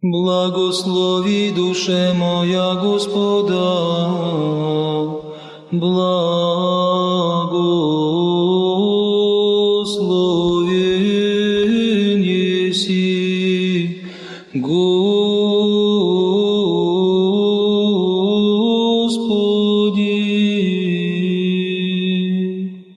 Благослови, душе моя, Господа, благословен еси, Господи.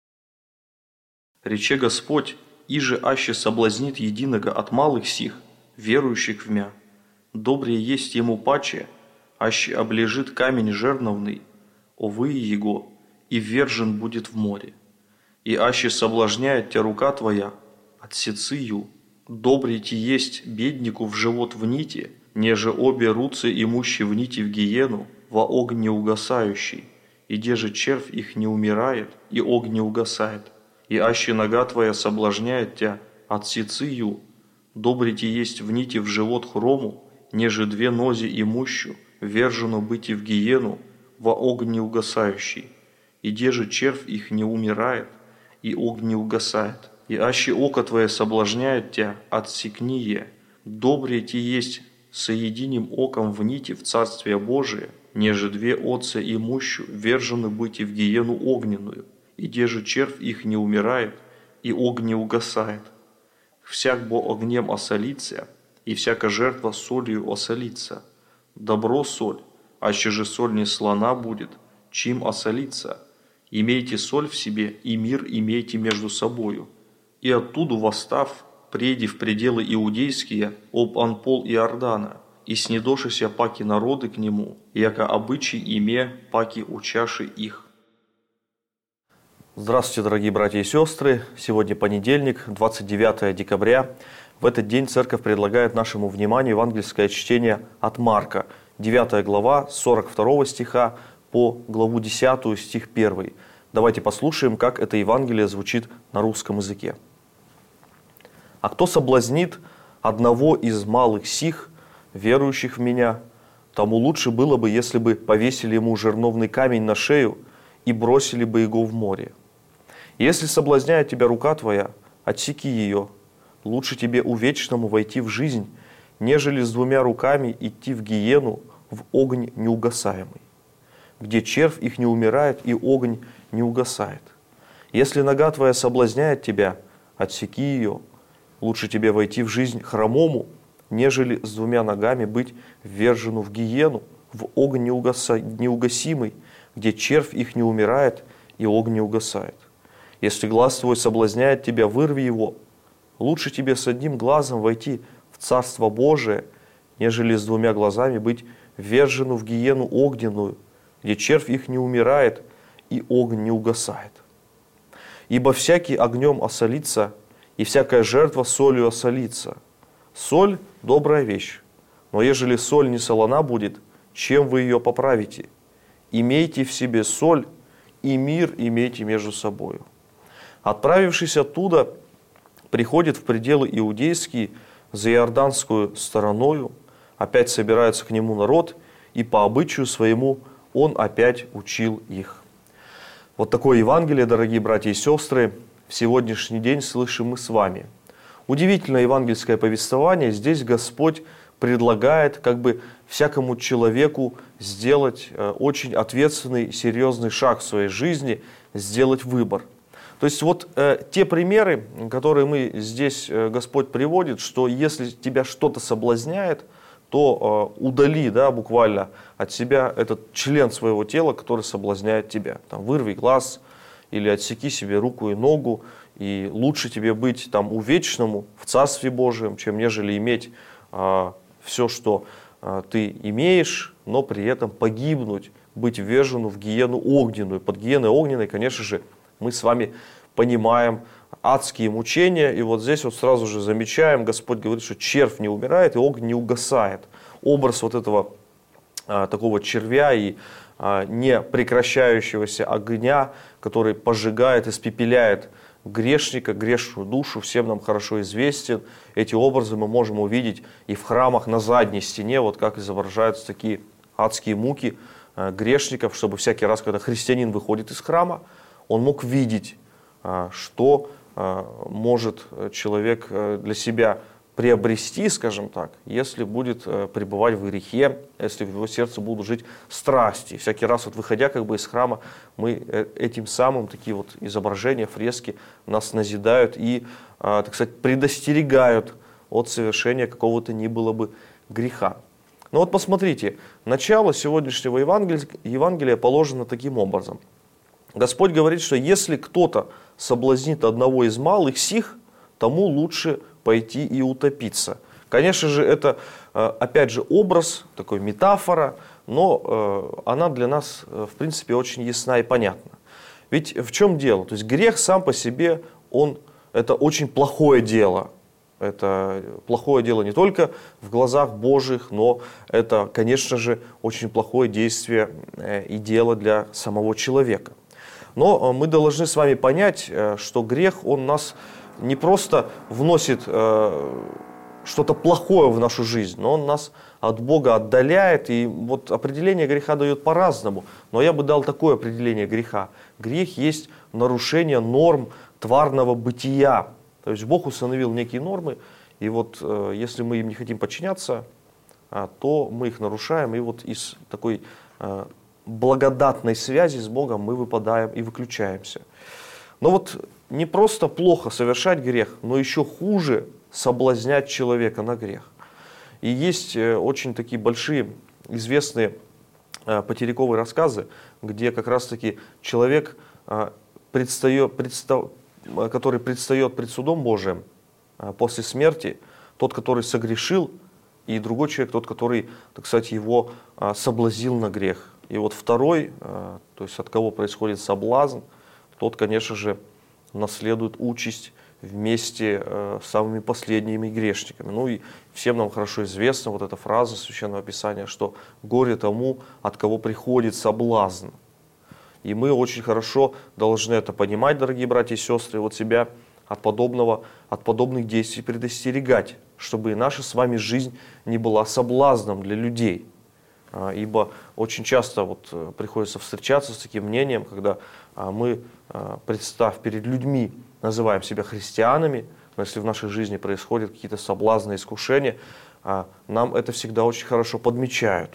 Рече Господь, иже аще соблазнит единого от малых сих, верующих в мя. Добрее есть ему паче, аще облежит камень жерновный, овы его, и ввержен будет в море. И аще соблазняет тя рука твоя, отсецы ю, добрее ти есть беднику в живот в нити, неже обе руцы имущи в нити в гиену, во огне угасающий, и деже червь их не умирает, и огонь не угасает. И аще нога твоя соблазняет тя, отсецы ю, добрее ти есть в нити в живот хрому, неже две нози имущу, ввержено быть и в гиену, во огонь не угасающий, и деже червь их не умирает, и огонь не угасает. И аще око твое соблазняет тя, отсекни е, добрее ти есть соединим оком в нити в Царствие Божие, неже две отца имущу, ввержены быть и в гиену огненную, и деже червь их не умирает, и огонь не угасает. Всяк бо огнем осолится, и всяка жертва солью осолится. Добро соль, аще же соль не слона будет, чим осолится. Имейте соль в себе, и мир имейте между собою. И оттуда восстав, преди в пределы иудейские, об анпол Иордана, и снедошися паки народы к нему, яко обычай име паки учаши их. Здравствуйте, дорогие братья и сестры! Сегодня понедельник, 29 декабря. В этот день Церковь предлагает нашему вниманию евангельское чтение от Марка, 9 глава, с 42 стиха по главу 10, стих 1. Давайте послушаем, как это Евангелие звучит на русском языке. «А кто соблазнит одного из малых сих, верующих в Меня, тому лучше было бы, если бы повесили ему жерновный камень на шею и бросили бы его в море. Если соблазняет тебя рука твоя, отсеки ее. Лучше тебе увечному войти в жизнь, нежели с двумя руками идти в гиену, в огонь неугасаемый, где червь их не умирает и огонь не угасает. Если нога твоя соблазняет тебя, отсеки ее. Лучше тебе войти в жизнь хромому, нежели с двумя ногами быть ввержену в гиену, в огонь неугасимый, где червь их не умирает и огонь не угасает. Если глаз твой соблазняет тебя, вырви его. Лучше тебе с одним глазом войти в Царство Божие, нежели с двумя глазами быть ввержену в гиену огненную, где червь их не умирает и огонь не угасает. Ибо всякий огнем осолится, и всякая жертва солью осолится. Соль – добрая вещь, но ежели соль не солона будет, чем вы ее поправите? Имейте в себе соль, и мир имейте между собою». Отправившись оттуда, приходит в пределы иудейские за иорданскую стороною, опять собирается к нему народ, и по обычаю своему он опять учил их. Вот такое Евангелие, дорогие братья и сестры, в сегодняшний день слышим мы с вами. Удивительное евангельское повествование. Здесь Господь предлагает как бы всякому человеку сделать очень ответственный, серьезный шаг в своей жизни, сделать выбор. То есть вот те примеры, которые мы здесь Господь приводит, что если тебя что-то соблазняет, то удали, да, буквально от себя этот член своего тела, который соблазняет тебя. Там, вырви глаз или отсеки себе руку и ногу, и лучше тебе быть там увечному в Царстве Божьем, чем нежели иметь все, что ты имеешь, но при этом погибнуть, быть ввержену в гиену огненную. Под гиеной огненной, конечно же, мы с вами понимаем адские мучения. И вот здесь вот сразу же замечаем, Господь говорит, что червь не умирает и огонь не угасает. Образ вот этого такого червя и не прекращающегося огня, который пожигает, испепеляет грешника, грешную душу, всем нам хорошо известен. Эти образы мы можем увидеть и в храмах на задней стене, вот как изображаются такие адские муки грешников, чтобы всякий раз, когда христианин выходит из храма, он мог видеть, что может человек для себя приобрести, скажем так, если будет пребывать в грехе, если в его сердце будут жить страсти. Всякий раз, вот выходя как бы из храма, мы этим самым, такие вот изображения, фрески нас назидают и, так сказать, предостерегают от совершения какого-то ни было бы греха. Но вот посмотрите, начало сегодняшнего Евангелия положено таким образом. Господь говорит, что если кто-то соблазнит одного из малых сих, тому лучше пойти и утопиться. Конечно же, это, опять же, образ, такой метафора, но она для нас, в принципе, очень ясна и понятна. Ведь в чем дело? То есть грех сам по себе, это очень плохое дело. Это плохое дело не только в глазах Божьих, но это, конечно же, очень плохое действие и дело для самого человека. Но мы должны с вами понять, что грех, он нас не просто вносит что-то плохое в нашу жизнь, но он нас от Бога отдаляет. И вот определение греха дает по-разному. Но я бы дал такое определение греха. Грех есть нарушение норм тварного бытия. То есть Бог установил некие нормы, и вот если мы им не хотим подчиняться, то мы их нарушаем, и вот из такой благодатной связи с Богом мы выпадаем и выключаемся. Но вот не просто плохо совершать грех, но еще хуже соблазнять человека на грех. И есть очень такие большие, известные потеряковые рассказы, где как раз-таки человек, который предстает пред судом Божиим после смерти, тот, который согрешил, и другой человек, тот, который, так сказать, его соблазнил на грех. И вот второй, то есть от кого происходит соблазн, тот, конечно же, наследует участь вместе с самыми последними грешниками. Ну и всем нам хорошо известна вот эта фраза Священного Писания, что горе тому, от кого приходит соблазн. И мы очень хорошо должны это понимать, дорогие братья и сестры, вот себя от подобных действий предостерегать, чтобы и наша с вами жизнь не была соблазном для людей. Ибо очень часто вот приходится встречаться с таким мнением, когда мы, представ перед людьми, называем себя христианами, но если в нашей жизни происходят какие-то соблазны, искушения, нам это всегда очень хорошо подмечают.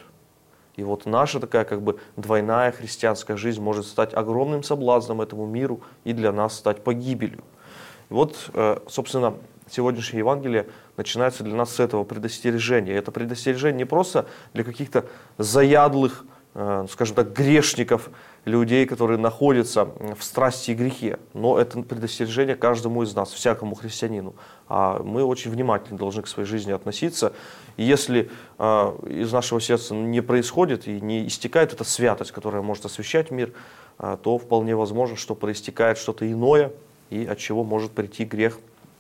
И вот наша такая как бы двойная христианская жизнь может стать огромным соблазном этому миру и для нас стать погибелью. И вот, собственно, сегодняшнее Евангелие начинается для нас с этого предостережения. Это предостережение не просто для каких-то заядлых, скажем так, грешников, людей, которые находятся в страсти и грехе, но это предостережение каждому из нас, всякому христианину. А мы очень внимательно должны к своей жизни относиться. И если из нашего сердца не происходит и не истекает эта святость, которая может освящать мир, то вполне возможно, что проистекает что-то иное, и от чего может прийти грех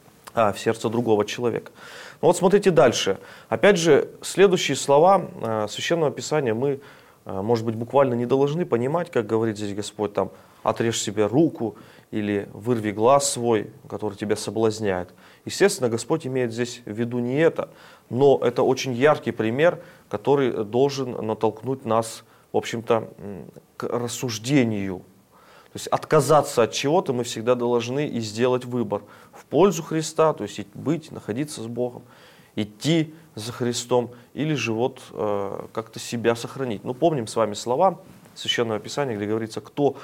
в сердце другого человека. Но вот смотрите дальше. Опять же, следующие слова Священного Писания мы, может быть, буквально не должны понимать, как говорит здесь Господь, там, отрежь себе руку или вырви глаз свой, который тебя соблазняет. Естественно, Господь имеет здесь в виду не это, но это очень яркий пример, который должен натолкнуть нас, в общем-то, к рассуждению. То есть отказаться от чего-то мы всегда должны и сделать выбор в пользу Христа, то есть быть, находиться с Богом, идти за Христом, или же вот как-то себя сохранить. Ну, помним с вами слова Священного Писания, где говорится, кто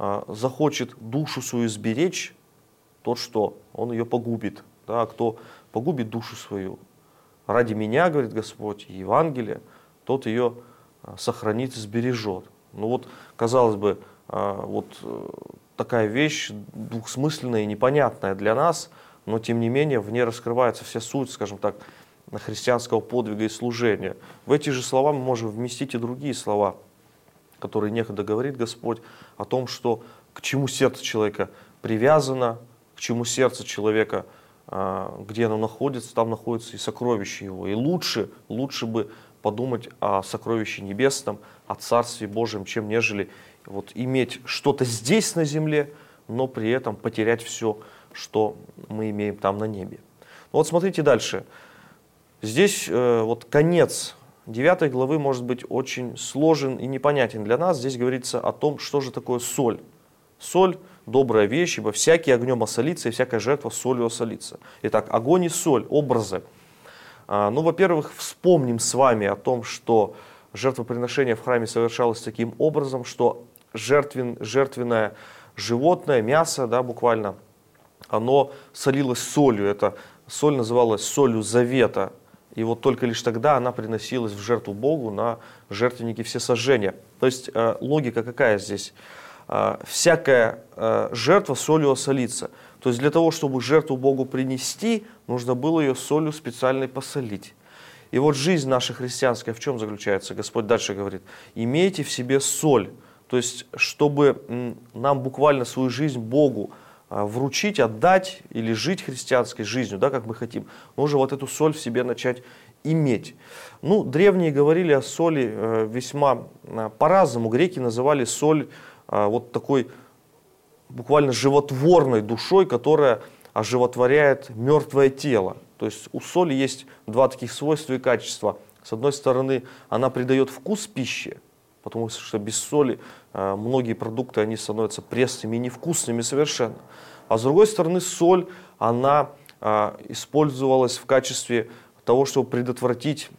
захочет душу свою сберечь, тот что? Он ее погубит. Да? Кто погубит душу свою ради меня, говорит Господь, и Евангелие, тот ее сохранит и сбережет. Ну вот, казалось бы, вот такая вещь двухсмысленная и непонятная для нас, но тем не менее в ней раскрывается вся суть, скажем так, христианского подвига и служения. В эти же слова мы можем вместить и другие слова, которые некогда говорит Господь о том, что к чему сердце человека привязано, к чему сердце человека, где оно находится, там находится и сокровище его. И лучше бы подумать о сокровище небесном, о Царстве Божьем, чем нежели вот иметь что-то здесь на земле, но при этом потерять все, что мы имеем там на небе. Ну вот смотрите дальше. Здесь вот конец 9 главы может быть очень сложен и непонятен для нас. Здесь говорится о том, что же такое соль. Соль – добрая вещь, ибо всякий огнем осолится, и всякая жертва солью осолится. Итак, огонь и соль – образы. Ну, во-первых, вспомним с вами о том, что жертвоприношение в храме совершалось таким образом, что жертвенное животное, мясо, да, буквально, оно солилось солью. Эта соль называлась солью завета. И вот только лишь тогда она приносилась в жертву Богу на жертвеннике всесожжения. То есть логика какая здесь? Всякая жертва солью осолится. То есть для того, чтобы жертву Богу принести, нужно было ее солью специальной посолить. И вот жизнь наша христианская в чем заключается? Господь дальше говорит: имейте в себе соль. То есть, чтобы нам буквально свою жизнь Богу вручить, отдать или жить христианской жизнью, да, как мы хотим, нужно вот эту соль в себе начать иметь. Ну, древние говорили о соли весьма по-разному. Греки называли соль вот такой буквально животворной душой, которая оживотворяет мертвое тело. То есть у соли есть два таких свойства и качества. С одной стороны, она придает вкус пище, потому что без соли многие продукты они становятся пресными и невкусными совершенно. А с другой стороны, соль, она использовалась в качестве того, чтобы предотвратить,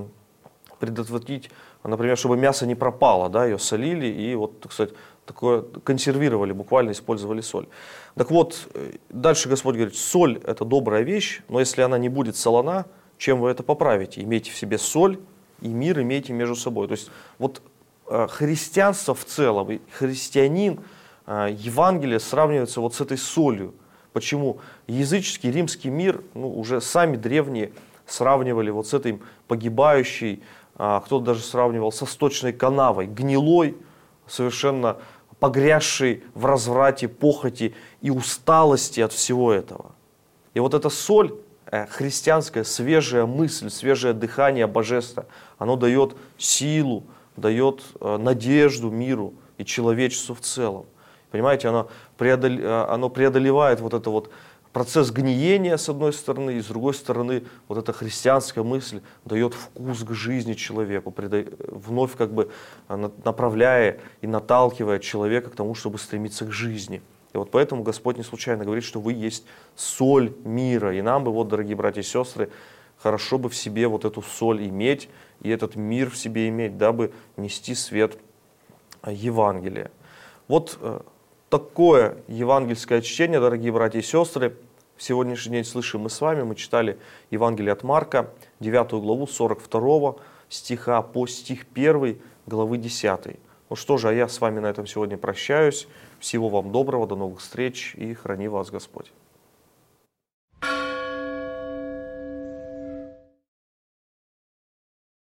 например, чтобы мясо не пропало, да, ее солили и вот, так сказать, такое консервировали, буквально использовали соль. Так вот, дальше Господь говорит: соль – это добрая вещь, но если она не будет солона, чем вы это поправите? Имейте в себе соль и мир имейте между собой. То есть вот христианство в целом, и христианин, Евангелие сравнивается вот с этой солью. Почему? Языческий римский мир, уже сами древние сравнивали вот с этой погибающей, кто-то даже сравнивал со сточной канавой, гнилой, совершенно погрязший в разврате, похоти и усталости от всего этого. И вот эта соль, христианская, свежая мысль, свежее дыхание божества, оно дает силу, дает надежду миру и человечеству в целом. Понимаете, оно преодолевает вот это вот процесс гниения с одной стороны, и с другой стороны вот эта христианская мысль дает вкус к жизни человеку, вновь как бы направляя и наталкивая человека к тому, чтобы стремиться к жизни. И вот поэтому Господь не случайно говорит, что вы есть соль мира. И нам бы, вот, дорогие братья и сестры, хорошо бы в себе вот эту соль иметь, и этот мир в себе иметь, дабы нести свет Евангелия. Вот такое евангельское чтение, дорогие братья и сестры, в сегодняшний день слышим мы с вами. Мы читали Евангелие от Марка, 9 главу, 42 стиха по стих 1 главы 10. Ну что же, а я с вами на этом сегодня прощаюсь. Всего вам доброго, до новых встреч и храни вас Господь.